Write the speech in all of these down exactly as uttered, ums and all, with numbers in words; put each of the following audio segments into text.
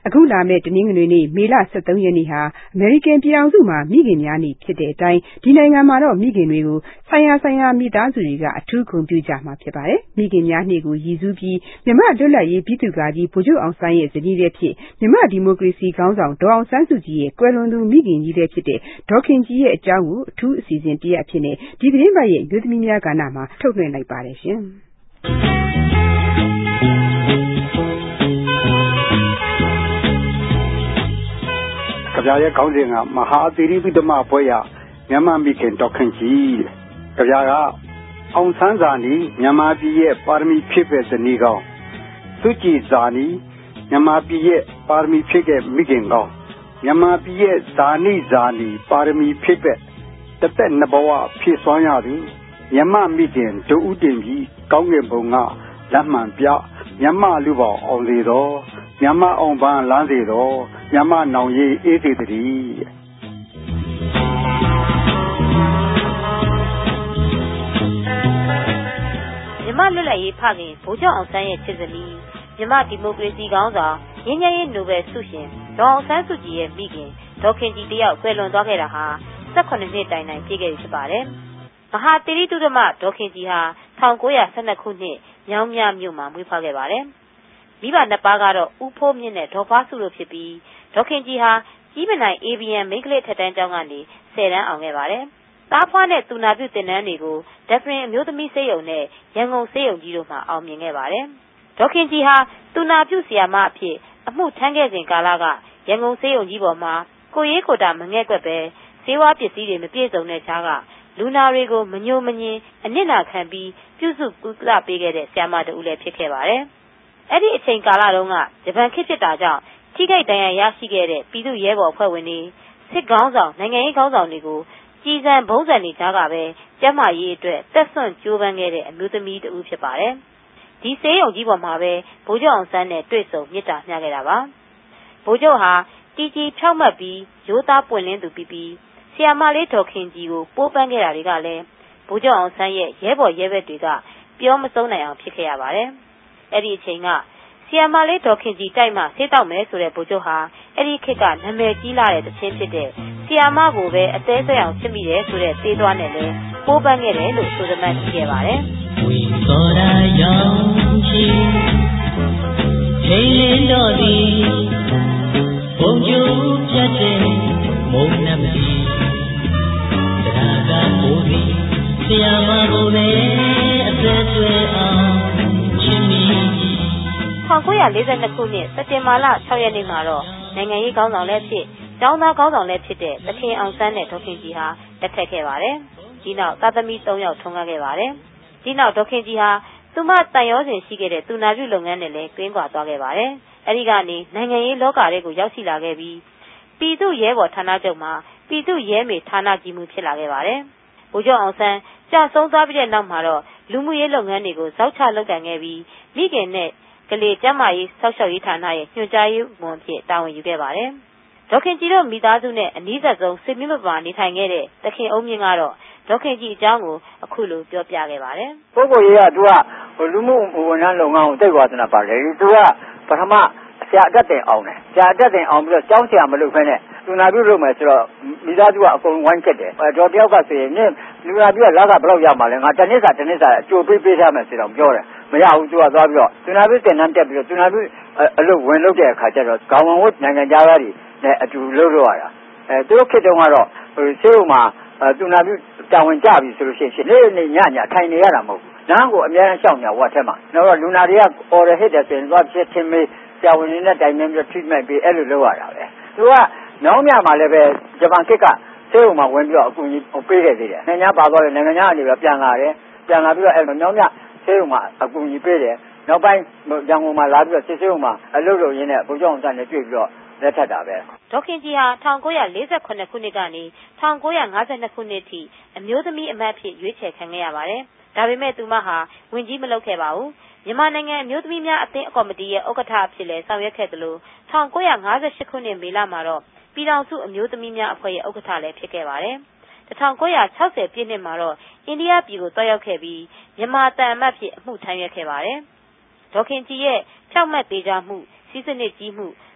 အခုလာမယ့်တနင်္ဂနွေနေ့မေလ၁၃ရက်နေ့ဟာအမေရိကန်ပြည်ထောင်စုမှာမိခင်များနေ့ဖြစ်တဲ့အတိုင်းဒီနိုင်ငံမှာတော့မိခင်တွေကိုဆိုင်ရာဆိုင်ရာမိသားစုတွေကအထူးဂုဏ်ပြုကြမှာဖြစ်ပါတယ်။မိခင်များနေ့ကိုရည်စူးပြီးမြန်မာလွတ်လပ်ရေးပြည်သူ့ကာကြီးဗိုလ်ချုပ်အောင်ဆန်းရဲ့ဇနီးလည်းဖြစ်မြန်မာဒီမိုကရေစီခေါင်းဆောင်ဒေါ်အောင်ဆန်းစုကြည်ရဲ့ကွယ်လွန်သူမိခင်ကြီးလည်းဖြစ်တဲ့ဒေါ်ခင်ကြည်ရဲ့အကြောင်းကိုအထူးအစီအစဉ်တရက်အဖြစ်နဲ့ဒီသတင်းပတ်ရဲ့မျိုးသမီးများကဏ္ဍမှာထုတ်လွှင့်လိုက်ပါတယ်ရှင်။ကဗျာရဲ့ခေါင်းစဉ်ကမဟာသီရိပိဋကဘွဲ့ရမြန်မာမိခင်ဒေါ်ခင်ကြည်ကဗျာကအောင်ဆန်းဇာနီမြန်မာပြည်ရဲ့ပါရမီဖြည့်ပဲ့ဇနီးကောင်းစုကြည်ဇာနီမြန်မာပြည်ရဲ့ပါရမီဖြည့်တဲ့မိခင်ကောင်းမြန်မာပြည်ရဲ့ဇာနီဇာနီပါရမီဖြည့်ပဲ့တသက်နှစ်ဘဝဖြည့်စွမ်းရသူမြန်မာမိခင်ဒုဦးတင်ကြီးကောင်းကင်ဘုံကလက်မှန်ပြမြန်မာလူပေါင်းအောင်စေတော်မြန်မာအောင်ပန်းလမ်းစေတော်မြန်မာနောင်ရေးအေးစေတည်းမြန်မာလွတ်လပ်ရေးဖခင်ဗိုလ်ချုပ်အောင်ဆန်းရဲ့ချစ်စနီးမြန်မာဒီမိုကရေစီခေါင်းဆောင်ငြိမ်းချမ်းရေးနိုဘယ်ဆုရှင်ဒေါ်အောင်ဆန်းစုကြည်ရဲ့မိခင်ဒေါ်ခင်ကြည်တယောက်ကွယ်လွန်သွားခဲ့တာဟာ၁၇နှစ်တိုင်တိုင်ပြည့်ခဲ့ပြီဖြစ်ပါတယ်။မဟာသီရိသုဒ္ဓမဒေါ်ခင်ကြည်ဟာ၁၉၁၂ခုနှစ်မြောင်းမြမြို့မှာမွေးဖွားခဲ့ပါတယ်။မိဘနှစ်ပါးကတော့ဦးဖိုးမြင့်နဲ့ဒေါ်ဖားစုတို့ဖြစ်ပြီးဒေါ်ခင်ကြည်ဟာကြီးမနိုင် အေးဘီအမ် မိန်းကလေးထက်တန်းကျောင်းကနေဆယ်တန်းအောင်ခဲ့ပါတယ်။သားဖွားနဲ့သူနာပြုသင်တန်းတွေကိုဒက်ဖရင်အမျိုးသမီးဆေးရုံနဲ့ရန်ကုန်ဆေးရုံကြီးတို့မှာအောင်မြင်ခဲ့ပါတယ်။ဒေါ်ခင်ကြည်ဟာသူနာပြုဆရာမအဖြစ်အမှုထမ်းခဲ့စဉ်ကာလကရန်ကုန်ဆေးရုံကြီးပေါ်မှာကိုရေးကိုတာမငဲ့ကွက်ပဲဆေးဝါးပစ္စည်းတွေမပြည့်စုံတဲ့ခြားကလူနာတွေကိုမညိုမညင်အနစ်နာခံပြီးပြုစုကုသပေးခဲ့တဲ့ဆရာမတူလည်းဖြစ်ခဲ့ပါတယ်။အဲ့ဒီအချိန်ကာလတုန်းကဂျပန်ခေတ်ဖြစ်တာကြောင့်ထိခိုက်ဒဏ်ရာရရှိခဲ့တဲ့ပြည်သူ့ရဲဘော်အဖွဲ့ဝင်တွေစစ်ကောင်းဆောင်နိုင်ငံရေးကောင်းဆောင်တွေကိုကြည်စံဘုံစံနေကြကပဲကျန်းမာရေးအတွက်တက်ဆွန့်ကြိုးပမ်းခဲ့တဲ့အမျိုးသမီးတူဖြစ်ပါတယ်။ဒီဆေးရုံကြီးပေါ်မှာပဲဗိုလ်ချုပ်အောင်ဆန်းနဲ့တွေ့ဆုံမြစ်တာမျှခဲ့တာပါ။ဗိုလ်ချုပ်ဟာတီကြီးဖြောက်မှတ်ပြီးရိုးသားပွင့်လင်းသူပြီးပြီးဆီယာမလေးဒေါ်ခင်ကြည်ကိုပိုးပန်းခဲ့တာတွေကလည်းဗိုလ်ချုပ်အောင်ဆန်းရဲ့ရဲဘော်ရဲဘက်တွေကပြောမဆုံးနိုင်အောင်ဖြစ်ခဲ့ရပါတယ်။အဲ့ဒီအချိန်ကဆီယာမလေးဒေါ်ခင်ကြည်တိုက်မှဆေးတောက်မယ်ဆိုတဲ့ဗိုလ်ချုပ်ဟာအဲ့ဒီခေတ်ကနာမည်ကြီးလာတဲ့တခြင်းဖြစ်တဲ့ဆီယာမကိုပဲအသေးစိတ်အောင်ချစ်မိတယ်ဆိုတဲ့သေးသွားနဲ့လည်းပိုးပန်းခဲ့တယ်လို့ဆိုသမှတ်ရှိခဲ့ပါတယ်။ဝီသောရာရောင်ချီချိန်လင်းတော်သည်ဘုံကျူဖြတ်တဲ့မုံနမီတရားကမိုးသည်ဆီယာမကိုပဲအသက်သွဲအောင်ချစ်မိ၁၉၄၂ခုနှစ်စက်တင်ဘာလ၆ရက်နေ့မှာတော့နိုင်ငံရေးခေါင်းဆောင်လည်းဖြစ်ကျောင်းသားခေါင်းဆောင်လည်းဖြစ်တဲ့သခင်အောင်ဆန်းနဲ့ဒေါ်ခင်ကြည်ဟာလက်ထပ်ခဲ့ပါတယ်။ဒီနောက်သားသမီး၃ယောက်ထွန်းကားခဲ့ပါတယ်။ဒီနောက်ဒေါ်ခင်ကြည်ဟာသူမတန်ရောစဉ်ရှိခဲ့တဲ့သူနာပြုလုပ်ငန်းနဲ့လည်းတွင်းကွာသွားခဲ့ပါတယ်။အဲဒီကနေနိုင်ငံရေးလောကတွေကိုရောက်ရှိလာခဲ့ပြီးပြည်သူ့ရဲဘော်ဌာနချုပ်မှာပြည်သူ့ရဲမေဌာနကြီးမှုဖြစ်လာခဲ့ပါတယ်။ဗိုလ်ချုပ်အောင်ဆန်းကြာဆုံးသွားပြီးတဲ့နောက်မှာတော့လူမှုရေးလုပ်ငန်းတွေကိုဇောက်ချလုပ်ကိုင်ခဲ့ပြီးမိခင်နဲ့ကလေးကျန်းမာရေးဆောက်ရှောက်ရေးဌာနရဲ့ညွှန်ကြားရေးဝန်အဖြစ်တာဝန်ယူခဲ့ပါတယ်။ဒေါ်ခင်ကြည်တို့မိသားစုနဲ့အနီးဆုံးဆွေမျိုးမပါနေထိုင်ခဲ့တဲ့သခင်အုံးမြင့်ကတော့ဒေါ်ခင်ကြည်အကြောင်းကိုအခုလိုပြောပြခဲ့ပါတယ်။ပုဂ္ဂိုလ်ရေးကသူကလူမှုဝန်ထမ်းလုပ်ငန်းကိုသိဝါသနာပါတယ်။သူကပထမဆရာအတက်တင်အောင်တယ်။ဆရာအတက်တင်အောင်ပြီးတော့ကျောင်းဆရာမလုပ်ဘဲနဲ့လူနာပြုလုပ်မယ်ဆိုတော့မိသားစုကအကုန်ဝိုင်းချက်တယ်။ဒေါ်တယောက်ကဆိုရင်နင်လူနာပြုကလက်ကဘယ်လောက်ရမှာလဲငါတနစ်စာတနစ်စာအကျိုးပေးပေးထားမယ်ဆိုတော့ပြောတယ်။မရဘူးသူကသွားပြီးတော့လူနာပြုတင်နှမ်းတက်ပြီးတော့လူနာပြုအလုပ်ဝင်လုပ်တဲ့အခါကျတော့ခေါင်းဝန်ဝတ်နိုင်ငံသားတွေနဲ့အတူလုပ်လို့ရတာအဲသူတို့ခေတ်တုန်းကတော့ဟိုဆေးဥမှာလူနာပြုတာဝန်ကြပြီဆိုလို့ရှိရင်နေ့နေ့ညညထိုင်နေရတာမဟုတ်ဘူး။နားကိုအများအားရှောင်ညာဝတ်ထဲမှာတော့လူနာတွေကအော်ရဟစ်တယ်ဆိုရင်သွားဖြစ်ချင်းမေးဆရာဝန်တွေနဲ့တိုင်ပင်ပြီး treatment ပေးအဲ့လိုလုပ်ရတာပဲ။သူကနောင်မြမှာလည်းပဲဂျပန်ခေတ်ကဆေးဥမှာဝင်ပြီးတော့အကူအညီပေးခဲ့သေးတယ်။နိုင်ငံခြားပါသွားတယ်နိုင်ငံခြားအနေနဲ့ပြန်လာတယ်ပြန်လာပြီးတော့အဲ့လိုနောင်မြဆေးဥမှာအကူအညီပေးတယ်နောက်ပိုင်းရန်ကုန်မှာလာပြီးတော့ဆေးဆေးဥမှာအလုပ်လုပ်ရင်းနဲ့ဗိုလ်ချုပ်အောင်ဆန်းနဲ့တွေ့ပြီးတော့လက်ထပ်တာပဲဒေါခင်ကြီးဟာ၁၉၄၇ခုနှစ်ကနေ၁၉၅၂ခုနှစ်ထိအမျိုးသမီးအမတ်ဖြစ်ရွေးချယ်ခံခဲ့ရပါတယ်။ဒါပေမဲ့သူမဟာဝင်ကြီးမလုပ်ခဲ့ပါဘူး။မြန်မာနိုင်ငံအမျိုးသမီးများအသင်းကော်မတီရဲ့ဥက္ကဋ္ဌအဖြစ်လည်းဆောင်ရွက်ခဲ့သလို၁၉၅၈ခုနှစ်မေလမှာတော့ပြည်ထောင်စုအမျိုးသမီးများအဖွဲ့ရဲ့ဥက္ကဋ္ဌလည်းဖြစ်ခဲ့ပါတယ်။၁၉၆၀ပြည့်နှစ်မှာတော့အိန္ဒိယပြည်ကိုတွားရောက်ခဲ့ပြီးမြန်မာတန်အမတ်ဖြစ်အမှုထမ်းရွက်ခဲ့ပါတယ်။ဒေါခင်ကြီးရဲ့ဖြောက်မှတ်ပေးကြမှုစီးစနစ်ကြီးမှု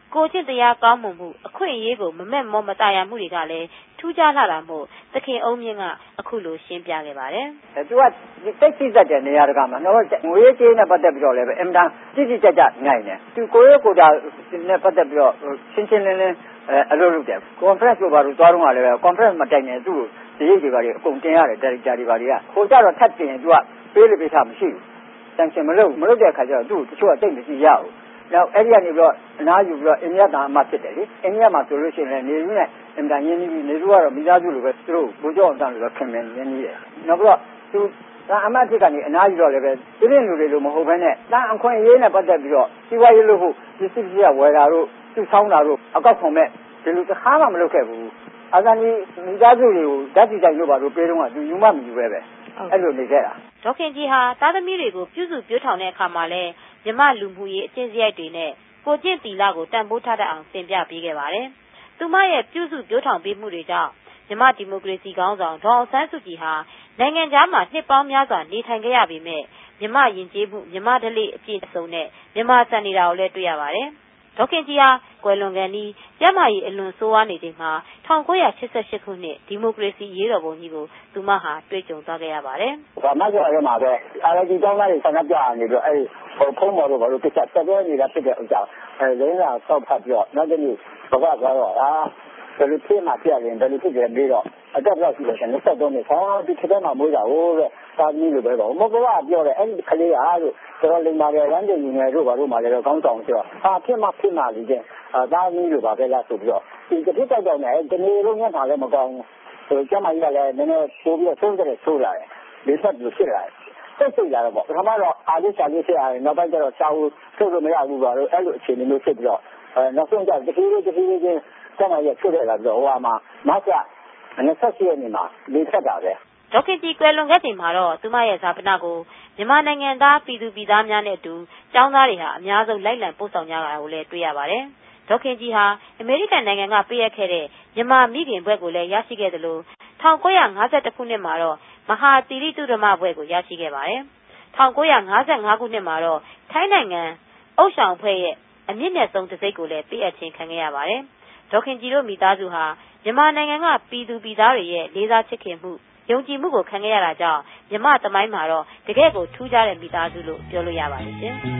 ကိုကျင့်တရားကောင်းမွန်မှုအခွင့်အရေးကိုမမဲ့မောမตายရမှုတွေကလည်းထူးခြားလာတာမို့သခင်အုံးမြင့်ကအခုလိုရှင်းပြခဲ့ပါတယ်။အဲသူကတိတ်ဆိတ်တဲ့နေရာတကာမှာတော့ငွေကြေးနဲ့ပတ်သက်ပြီးတော့လည်းပဲအင်မတန်တိတိကျကျနိုင်တယ်။သူကိုရဲကိုတာနဲ့ပတ်သက်ပြီးတော့ရှင်းရှင်းလင်းလင်းအလုပ်လုပ်တယ် conference ကိုပါလို့သွားတော့လည်းပဲ conference မတိုင်နဲ့သူ့ကိုဒီရိတ်တွေပါတွေအကုန်တင်ရတယ် director တွေပါတွေကဟိုကြတော့ထပ်တင်သူကပေးလို့ပေးထားမရှိဘူး။ sanction မလုပ်မလုပ်တဲ့အခါကျတော့သူ့တချို့ကတိတ်မရှိရဘူး။နောက်အဲ့ဒီကနေပြီးတော့အနားယူပြီးတော့အိန္ဒိယတန်အမတ်ဖြစ်တယ်လေ။အိန္ဒိယမှာဆိုလို့ရှိရင်လည်းနေယူနဲ့အင်တန်ရင်းပြီးနေယူကတော့မိသားစုလိုပဲသူတို့ဘိုးကျောင်းအောင်တန်းလိုပဲခင်မင်းရင်းနေတယ်။နောက်ပြီးတော့သူတန်အမတ်ဖြစ်ကနေအနားယူတော့လည်းပဲသူတို့လူတွေလိုမဟုတ်ဘဲနဲ့တန်အခွင့်အရေးနဲ့ပတ်သက်ပြီးတော့စီးပွားရေးလို့ဟုတ်ဒီစစ်စစ်ရဝယ်တာတို့သူ့ဆောင်းတာတို့အကောက်ခွန်မဲ့ဒီလိုတစ်ခါမှမလုပ်ခဲ့ဘူး။အာဇာနည်မိသားစုတွေကိုဓာတ်ကြည့်ကြလို့ပါလို့ပြေးတော့ကသူယူမမယူပဲပဲ။အဲ့လိုနေခဲ့တာ။ဒေါခင်ကြီးဟာသားသမီးတွေကိုပြုစုပြောထောင်တဲ့အခါမှာလဲမြမလူမှုရေးအကျင့်စရိုက်တွေနဲ့ကိုကျင့်တီလာကိုတန်ဖိုးထားတတ်အောင်သင်ပြပေးခဲ့ပါတယ်။သူမရဲ့ပြုစုပြောထောင်ပေးမှုတွေကြောင့်မြမဒီမိုကရေစီခေါင်းဆောင်ဒေါအောင်ဆန်းစုကြည်ဟာနိုင်ငံခြားမှာနှစ်ပေါင်းများစွာနေထိုင်ခဲ့ရပေမဲ့မြမယဉ်ကျေးမှုမြမဓလေ့အပြည့်အစုံနဲ့မြမစံနေတာကိုလည်းတွေ့ရပါတယ်။ဒေါခင်ကြီးဟာကွယ်လွန်ကန်ဒီကျမကြီးအလွန်ဆိုးဝါးနေချိန်မှာ၁၉၈၈ခုနှစ်ဒီမိုကရေစီရေးတော်ပုံကြီးကိုသူမဟာတွေ့ကြုံသွားခဲ့ရပါတယ်။ဘာမှဆိုအဲ့မှာပဲအာရကြီးကျောင်းသားတွေဆန္ဒပြနေပြီးတော့အဲ့ဟိုဖုံးမော်တို့ဘာလို့ပြချက်တက်ပြနေတာဖြစ်တဲ့ဥစ္စာအဲလင်းလာဆောက်ဖတ်ပြီးတော့နောက်တနေ့ဘဘကတော့အာဘယ်လိုဖြစ်မှပြရင်ဘယ်လိုဖြစ်ကြပြီးတော့အတက်တော့ရှိတယ်နှစ်ဆက်တော့နေဟောဒီခက်မှာမွေးတာဟိုတဲ့သာသမီလိုပဲပေါ့မဘကပြောတယ်အဲ့ဒီကလေးအားလို့တော်တော်လိမ္မာတယ်ရမ်းတယ်ယူနေတို့ဘာလို့မှလည်းကောင်းဆောင်ဆိုတော့ဟာဖြစ်မှဖြစ်မှလေးတဲ့အာသာသမီလိုပါပဲလားဆိုပြီးတော့ဒီတစ်ပြတ်တော့နေတနေ့လုံးညက်ပါလည်းမကောင်းဘူးကျမကြီးကလည်းနည်းနည်းပိုးပြီးတော့ဆုံးတဲ့ဆိုးလာတယ်ဒီဆက်ပြီးဖြစ်လာတယ်စိတ်စိတ်လာတော့ပေါ့ပထမတော့အာလိစာလေးဖြစ်ရတယ်နောက်ပိုင်းကျတော့ရှားဦးထုတ်လို့မရဘူးပါတော့အဲ့လိုအခြေအနေမျိုးဖြစ်ပြီးတော့အဲနောက်ဆုံးကျတတိယတတိယချင်းကျမကြီးဖြစ်လာတော့ဟိုမှာမဆာနှစ်ဆက်ရှိနေမှာလေးဆက်တာပဲဒေါခင်ကြီးကွယ်လွန်ခဲ့ချိန်မှာတော့သူမရဲ့ဇာပနာကိုမြန်မာနိုင်ငံသားပြည်သူပြည်သားများနဲ့အတူကျောင်းသားတွေဟာအများဆုံးလိုက်လံပို့ဆောင်ကြတာကိုလည်းတွေ့ရပါတယ်ဒေါခင်ကြီးဟာအမေရိကန်နိုင်ငံကပေးအပ်ခဲ့တဲ့မြန်မာမိခင်ဘွဲ့ကိုလည်းရရှိခဲ့သလို၁၉၅၁ခုနှစ်မှာတော့မဟာသီရိသုဒ္ဓမဘွဲ့ကိုရရှိခဲ့ပါတယ်၁၉၅၅ခုနှစ်မှာတော့ထိုင်းနိုင်ငံအုတ်ဆောင်ဖွဲ့ရဲ့အမြင့်မြတ်ဆုံးတံဆိပ်ကိုလည်းပေးအပ်ခြင်းခံခဲ့ရပါတယ်ဒေါခင်ကြီးတို့မိသားစုဟာမြန်မာနိုင်ငံကပြည်သူပြည်သားတွေရဲ့လေးစားချစ်ခင်မှုယုံကြည်မှုကိုခံခဲ့ရတာကြောင့်မြန်မာသမိုင်းမှာတော့တကယ့်ကိုထူးခြားတဲ့မိသားစုလို့ပြောလို့ရပါတယ်ရှင်။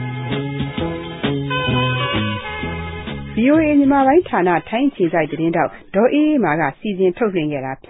ဗွီအိုအေ မြန်မာပိုင်းဌာနထိုင်းအခြေစိုက်သတင်းတောက်ဒေါ်အေးအေးမာကစီစဉ်ထုတ်လွှင့်ခဲ့တာဖြ